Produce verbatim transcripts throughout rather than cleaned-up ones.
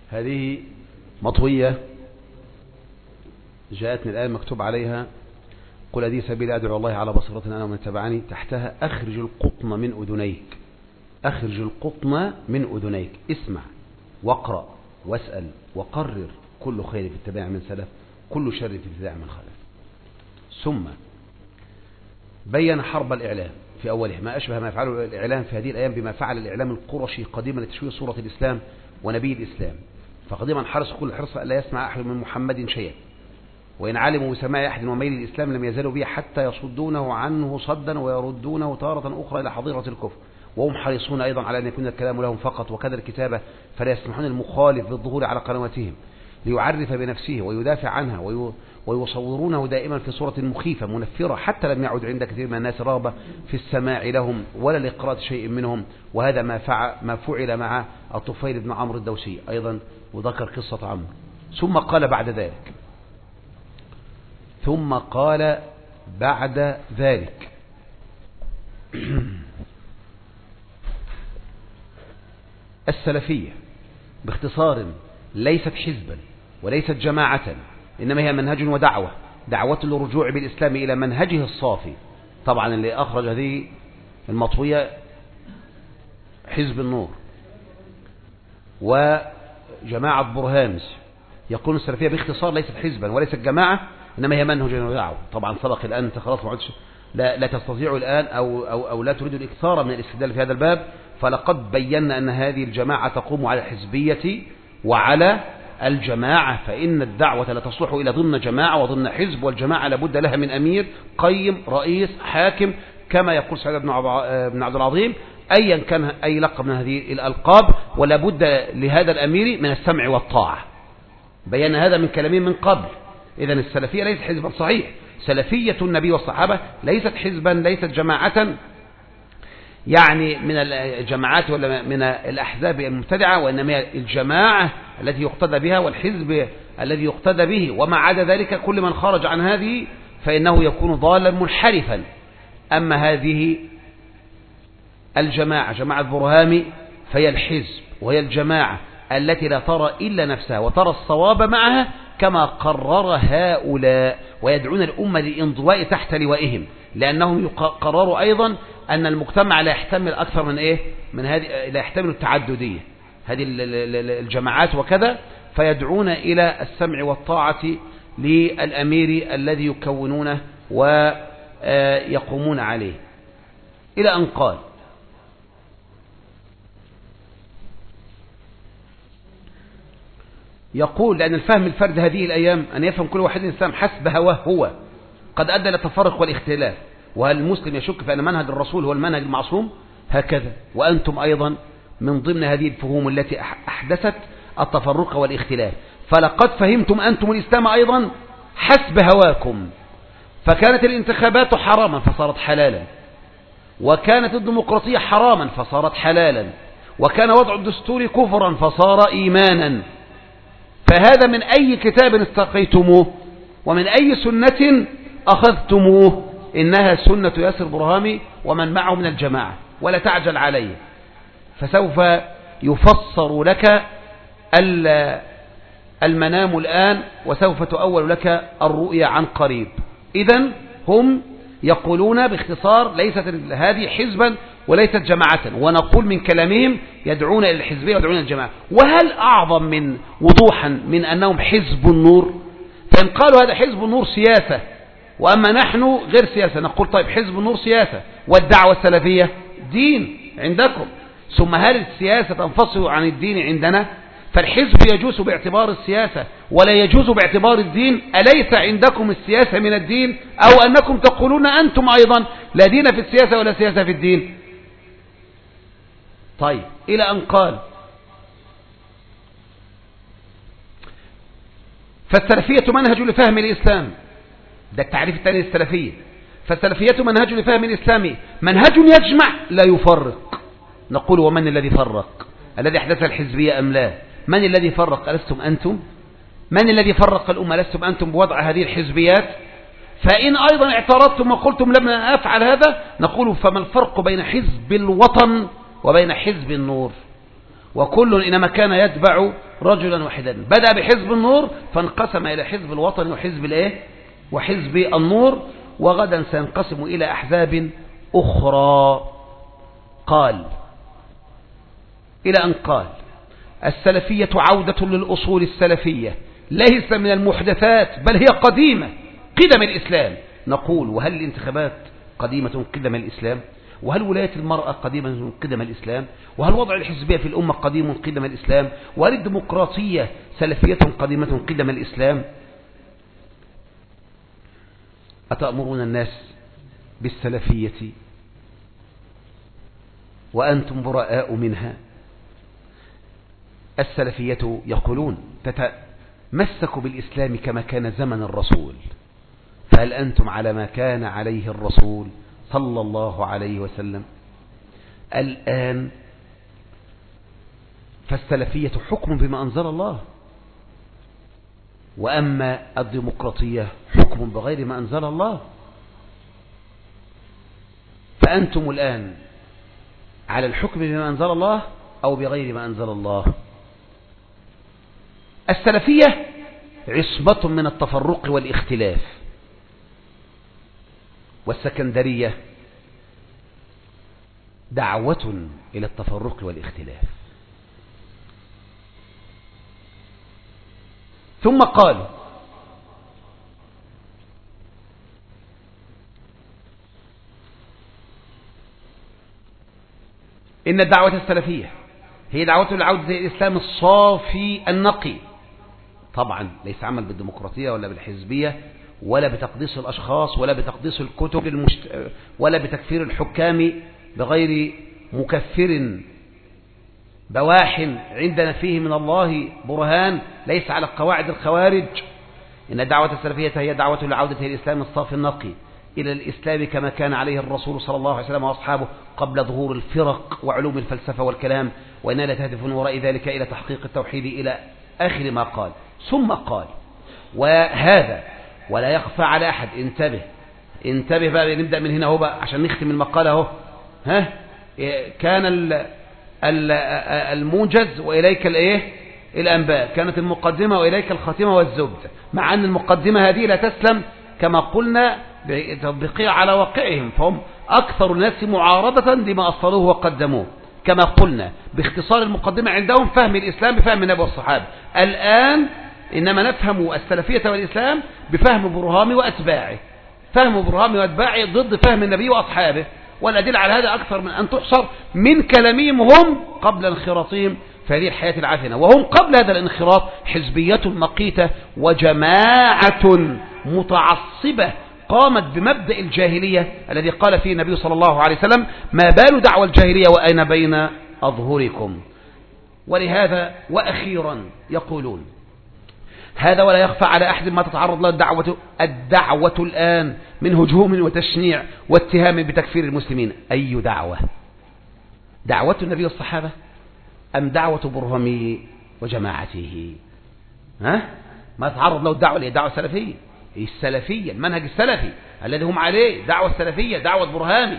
هذه مطوية جاءتني الآن مكتوب عليها: قل هذه سبيل أدعو الله على بصيرة أنا ومن اتبعني. تحتها: أخرج القطن من أذنيك، أخرج القطن من أذنيك، اسمع واقرأ واسأل وقرر، كل خير في اتباع من سلف، كل شر في ابتداع من خلف. ثم بين حرب الإعلام في أوله، ما أشبه ما يفعله الإعلام في هذه الأيام بما فعل الإعلام القرشي قديما لتشويه صورة الإسلام ونبي الإسلام. فقديما حرص كل حرص ألا يسمع أحد من محمد شيئا، وإن علموا بسماع أحد وميل الإسلام لم يزالوا به حتى يصدونه عنه صدا ويردونه تارة أخرى إلى حظيرة الكفر، وهم حريصون أيضا على أن يكون الكلام لهم فقط وكذا الكتابة، فلا يسمحون المخالف بالظهور على قنواتهم ليعرف بنفسه ويدافع عنها، ويصورونه دائما في صورة مخيفة منفرة، حتى لم يعد عند كثير من الناس رغبة في السماع لهم ولا لقراءة شيء منهم. وهذا ما فعل, ما فعل مع الطفيل بن عمرو الدوسي أيضا، وذكر قصة عمرو. ثم قال بعد ذلك ثم قال بعد ذلك السلفية باختصار ليست حزبا وليست جماعة، إنما هي منهج ودعوة، دعوة للرجوع بالإسلام إلى منهجه الصافي. طبعا اللي أخرج هذه المطوية حزب النور وجماعة برهامز. يقول السلفية باختصار ليست حزبا وليست جماعة، إنما هي منهج ودعوة. طبعا سبق الآن، أنت خلاص ما عدتش لا, لا تستطيع الآن أو, أو, أو لا تريد الإكثار من الاستدلال في هذا الباب، فلقد بينا أن هذه الجماعة تقوم على الحزبية وعلى الجماعة، فإن الدعوة لا تصلح إلى ضمن جماعة وضمن حزب، والجماعة لابد لها من أمير قيم رئيس حاكم، كما يقول سعيد بن عبد العظيم: أيا كان أي لقب من هذه الألقاب، ولا بد لهذا الأمير من السمع والطاعة. بينا هذا من كلامين من قبل. إذن السلفية ليست حزبا صحيح، سلفية النبي والصحابة ليست حزبا، ليست جماعة يعني من الجماعات ولا من الأحزاب المبتدعة، وإنما الجماعة التي يقتدى بها والحزب الذي يقتدى به، وما عدا ذلك كل من خرج عن هذه فإنه يكون ضالا منحرفا. أما هذه الجماعة جماعة برهامي فهي الحزب، وهي الجماعة التي لا ترى إلا نفسها وترى الصواب معها كما قرر هؤلاء، ويدعون الأمة للانضواء تحت لوائهم، لأنهم قرروا أيضا أن المجتمع لا يحتمل أكثر من إيه من هذه، لا يحتمل التعددية هذه الجماعات وكذا، فيدعون إلى السمع والطاعة للأمير الذي يكونونه ويقومون عليه. إلى أن قال: يقول لأن الفهم الفرد هذه الأيام أن يفهم كل واحد الإسلام حسب هواه هو قد أدى إلى التفرق والاختلاف. وهل المسلم يشك في أن منهج الرسول هو المنهج المعصوم؟ هكذا وأنتم أيضا من ضمن هذه الفهوم التي أحدثت التفرق والاختلاف. فلقد فهمتم أنتم الإسلام أيضا حسب هواكم، فكانت الانتخابات حراما فصارت حلالا، وكانت الديمقراطية حراما فصارت حلالا، وكان وضع الدستور كفرا فصار إيمانا. فهذا من أي كتاب استقيتموه ومن أي سنة أخذتموه؟ إنها سنة ياسر برهامي ومن معه من الجماعة، ولا تعجل عليه، فسوف يفسر لك المنام الآن وسوف تؤول لك الرؤيا عن قريب. إذن هم يقولون باختصار ليست هذه حزبا وليست جماعة، ونقول من كلامهم يدعون إلى الحزبية ويدعون إلى الجماعة. وهل أعظم من وضوحا من أنهم حزب النور؟ فإن قالوا هذا حزب النور سياسة وأما نحن غير سياسة، نقول طيب حزب النور سياسة والدعوة السلفية دين عندكم، ثم هل السياسة تنفصل عن الدين عندنا؟ فالحزب يجوز باعتبار السياسة ولا يجوز باعتبار الدين. أليس عندكم السياسة من الدين؟ أو أنكم تقولون أنتم أيضا لا دين في السياسة ولا سياسة في الدين؟ طيب إلى أن قال: فالسلفية منهج لفهم الإسلام. ده التعريف الثاني للسلفية. فالسلفية منهج لفهم الإسلام، منهج يجمع لا يفرق. نقول: ومن الذي فرق؟ الذي أحدث الحزبية أم لا؟ من الذي فرق؟ ألستم أنتم؟ من الذي فرق الأمة؟ لستم أنتم بوضع هذه الحزبيات؟ فإن أيضا اعترضتم وقلتم لم أفعل هذا، نقول: فما الفرق بين حزب الوطن وبين حزب النور؟ وكل إنما كان يتبع رجلا واحدا. بدأ بحزب النور فانقسم إلى حزب الوطن وحزب الايه وحزب النور، وغدا سينقسم إلى أحزاب أخرى. قال إلى أن قال السلفية عودة للأصول السلفية ليس من المحدثات بل هي قديمة قدم الإسلام. نقول وهل الانتخابات قديمة قدم الإسلام؟ وهل ولاية المرأة قديمة قدم الإسلام؟ وهل وضع الحزبية في الأمة قديم قدم الإسلام؟ وهل الديمقراطية سلفية قديمة قدم الإسلام؟ أتأمرون الناس بالسلفية وأنتم براء منها؟ السلفية يقولون تتمسك بالإسلام كما كان زمن الرسول، فهل أنتم على ما كان عليه الرسول صلى الله عليه وسلم الآن؟ فالسلفية حكم بما أنزل الله، وأما الديمقراطية حكم بغير ما أنزل الله. فأنتم الآن على الحكم بما أنزل الله أو بغير ما أنزل الله. السلفية عصمة من التفرق والاختلاف، والسكندرية دعوة إلى التفرق والاختلاف. ثم قالوا إن الدعوة السلفية هي دعوة العودة إلى الإسلام الصافي النقي. طبعا ليس عمل بالديمقراطية ولا بالحزبية ولا بتقديس الأشخاص ولا بتقديس الكتب المشت... ولا بتكفير الحكام بغير مكفر بواح عندنا فيه من الله برهان، ليس على قواعد الخوارج. إن الدعوة السلفية هي دعوة العودة إلى الإسلام الصافي النقي، إلى الإسلام كما كان عليه الرسول صلى الله عليه وسلم وأصحابه قبل ظهور الفرق وعلوم الفلسفة والكلام، وإنها لا تهدف من وراء ذلك إلى تحقيق التوحيد إلى آخر ما قال. ثم قال وهذا ولا يخفى على أحد. انتبه انتبه بقى، نبدأ من هنا هو بقى عشان نختم المقالة اهو. ها كان ال ال الموجز وإليك الايه الأنباء، كانت المقدمة وإليك الخاتمة والزبد، مع أن المقدمة هذه لا تسلم كما قلنا بتطبيقها على واقعهم، فهم أكثر الناس معارضة لما أصلوه وقدموه كما قلنا. باختصار المقدمة عندهم فهم الإسلام بفهم النبي والصحابة. الآن إنما نفهم السلفية والإسلام بفهم برهامي وأتباعه، فهم برهامي وأتباعه ضد فهم النبي وأصحابه، والأدلة على هذا أكثر من أن تحصر من كلامهم هم قبل انخراطهم في هذه الحياة العافنة. وهم قبل هذا الانخراط حزبية مقيتة وجماعة متعصبة قامت بمبدأ الجاهلية الذي قال فيه النبي صلى الله عليه وسلم ما بال دعوى الجاهلية وأين بين أظهركم. ولهذا وأخيرا يقولون هذا ولا يخفى على أحد ما تتعرض له الدعوة, الدعوة الآن من هجوم وتشنيع واتهام بتكفير المسلمين. أي دعوة؟ دعوة النبي والصحابة أم دعوة برهمي وجماعته؟ ها؟ ما تتعرض له الدعوة اللي هي دعوة سلفية، السلفية المنهج السلفي الذي هم عليه، دعوة السلفية دعوة برهامي.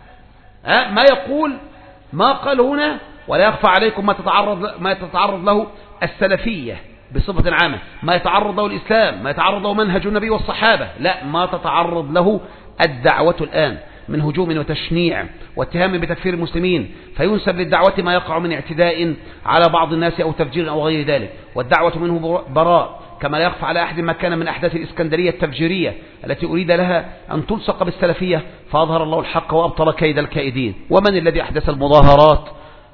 ها؟ ما يقول ما قال هنا ولا يخفى عليكم ما تتعرض ما تتعرض له السلفية بصفة عامة، ما يتعرض له الإسلام، ما يتعرض له منهج النبي والصحابة، لا، ما تتعرض له الدعوة الآن من هجوم وتشنيع واتهام بتكفير المسلمين، فينسب للدعوة ما يقع من اعتداء على بعض الناس أو تفجير أو غير ذلك، والدعوة منه براء، كما لا يخفى على أحد ما كان من أحداث الإسكندرية التفجيرية التي أريد لها أن تلصق بالسلفية فأظهر الله الحق وأبطل كيد الكائدين. ومن الذي أحدث المظاهرات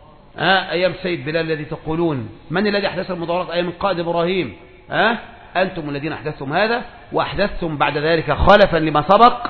آه أيام سيد بلال الذي تقولون؟ من الذي أحدث المظاهرات أيام القائد إبراهيم؟ آه أنتم الذين أحدثتم هذا، وأحدثتم بعد ذلك خلفا لما سبق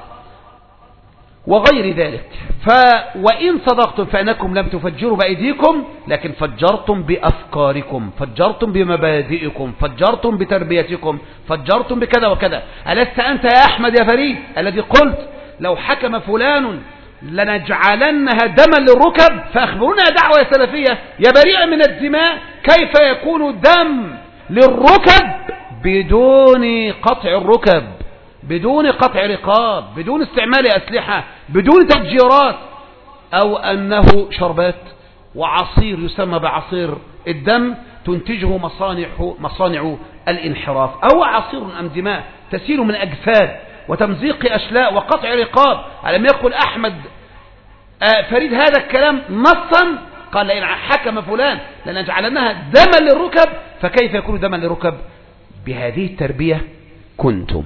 وغير ذلك. ف وإن صدقتم فإنكم لم تفجروا بأيديكم لكن فجرتم بأفكاركم، فجرتم بمبادئكم، فجرتم بتربيتكم، فجرتم بكذا وكذا. ألست أنت يا أحمد يا فريد الذي قلت لو حكم فلان لنجعلنها دما للركب؟ فأخبرونا يا دعوة سلفية يا بريئة من الدماء كيف يكون دم للركب بدون قطع الركب، بدون قطع رقاب، بدون استعمال أسلحة، بدون تفجيرات، أو أنه شربات وعصير يسمى بعصير الدم تنتجه مصانع, مصانع الانحراف. أو عصير أم دماء تسيل من أجساد وتمزيق أشلاء وقطع رقاب. ألم يقل أحمد فريد هذا الكلام نصا؟ قال لئن حكم فلان لنجعلنها دما للركب، فكيف يكون دما للركب؟ بهذه التربية كنتم.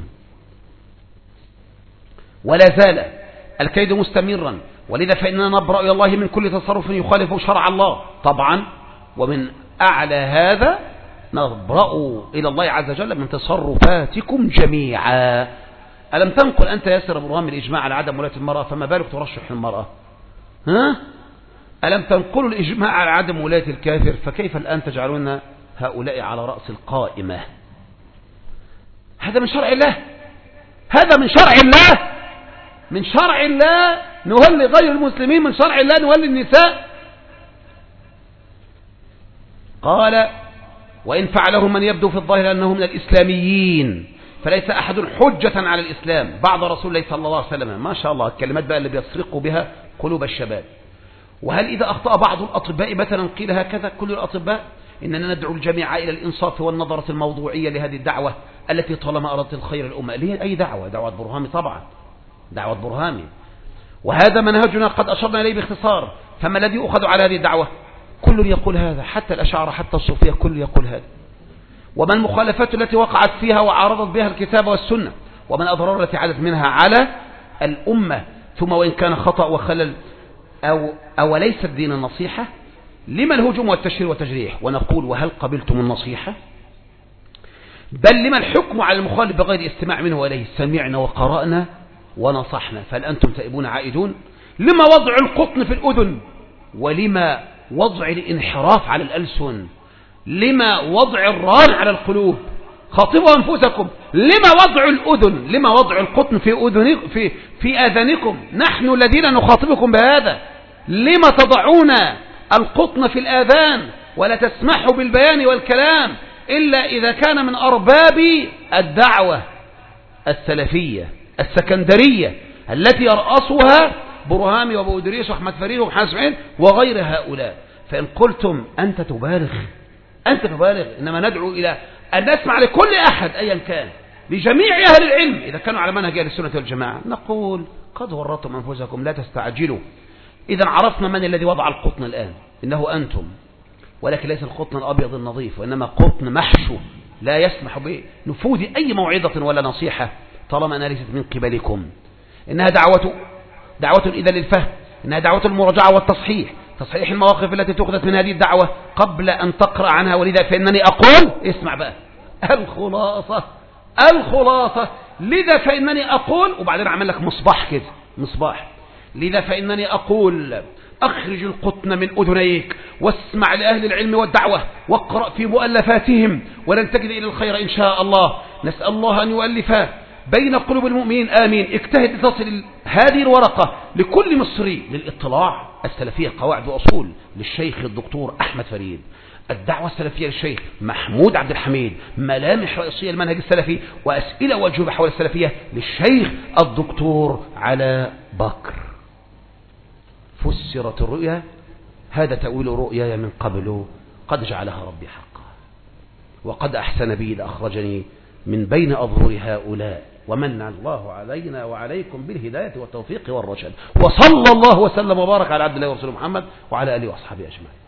ولا زال الكيد مستمرا، ولذا فإننا نبرأ إلى الله من كل تصرف يخالف شرع الله طبعا، ومن أعلى هذا نبرأ إلى الله عز وجل من تصرفاتكم جميعا. ألم تنقل أنت ياسر برهان الإجماع على عدم ولاية المرأة، فما بالك ترشح المرأة؟ ها؟ ألم تنقلوا الإجماع على عدم ولاية الكافر، فكيف الآن تجعلون هؤلاء على رأس القائمة؟ هذا من شرع الله، هذا من شرع الله، من شرع الله نولي غير المسلمين، من شرع الله نولي النساء. قال وإن فعله من يبدو في الظاهر أنه من الإسلاميين فليس أحد حجة على الإسلام بعد رسول الله صلى الله عليه وسلم. ما شاء الله الكلمات بقى اللي بيسرقوا بها قلوب الشباب. وهل إذا أخطأ بعض الأطباء مثلا قيل هكذا كل الأطباء؟ إننا ندعو الجميع إلى الإنصاف والنظرة الموضوعية لهذه الدعوة التي طالما أردت الخير الأمة. اللي هي أي دعوة؟ دعوة برهامي طبعا، دعوة برهامي. وهذا منهجنا قد أشرنا إليه باختصار. فما الذي أخذ على هذه الدعوة؟ كل يقول هذا، حتى الأشاعرة حتى الصوفية كل يقول هذا. وما المخالفات التي وقعت فيها وعارضت بها الكتاب والسنة، ومن الأضرار التي عادت منها على الأمة. ثم وإن كان خطأ وخلل أو, أو ليس الدين النصيحة، لما الهجوم والتشهير والتجريح؟ ونقول وهل قبلتم النصيحة؟ بل لما الحكم على المخالف بغير استماع منه وإليه؟ سمعنا وقرأنا ونصحنا، فهل أنتم تائبون عائدون؟ لما وضع القطن في الأذن؟ ولما وضع الانحراف على الألسن؟ لما وضع الران على القلوب؟ خاطبوا أنفسكم. لما وضع الأذن؟ لما وضع القطن في أذن في في آذانكم؟ نحن الذين نخاطبكم بهذا. لما تضعون القطن في الآذان ولا تسمحوا بالبيان والكلام إلا إذا كان من أرباب الدعوة السلفية السكندرية التي يرأسها برهامي وابو إدريس وأحمد فريد ومحمد اسماعيل وغير هؤلاء؟ فإن قلتم أنت تبالغ، أنت تبالغ. إنما ندعو إلى أن نسمع لكل أحد أيا كان، لجميع أهل العلم إذا كانوا على منهج أهل السنة والجماعة. نقول قد ورطتم أنفسكم لا تستعجلوا. إذا عرفنا من الذي وضع القطن الآن، إنه أنتم، ولكن ليس القطن الأبيض النظيف، وإنما قطن محشو لا يسمح بنفوذ أي موعظة ولا نصيحة طالما أنها ليست من قبلكم. إنها دعوة دعوة إذا للفهم، إنها دعوة المراجعة والتصحيح، تصحيح المواقف التي تأخذت من هذه الدعوة قبل أن تقرأ عنها. ولذا فإنني أقول، اسمع بقى الخلاصة الخلاصة لذا فإنني أقول، وبعدين أعمل لك مصباح كده مصباح. لذا فإنني أقول أخرج القطن من أذنيك واسمع لأهل العلم والدعوة واقرأ في مؤلفاتهم ولن تجد إلى الخير إن شاء الله. نسأل الله أن يؤلف بين قلوب المؤمنين آمين. اجتهد تصل هذه الورقة لكل مصري للإطلاع. السلفية قواعد وأصول للشيخ الدكتور أحمد فريد، الدعوة السلفية للشيخ محمود عبد الحميد، ملامح رئيسية المنهج السلفي، وأسئلة وأجوبة حول السلفية للشيخ الدكتور على بكر. فسرت الرؤيا، هذا تأويل رؤياي من قبل قد جعلها ربي حقا، وقد أحسن بي إذ أخرجني من بين أظهر هؤلاء، ومن الله علينا وعليكم بالهداية والتوفيق والرشاد. وصلى الله وسلم وبارك على عبد الله ورسوله محمد وعلى آله وأصحابه أجمعين.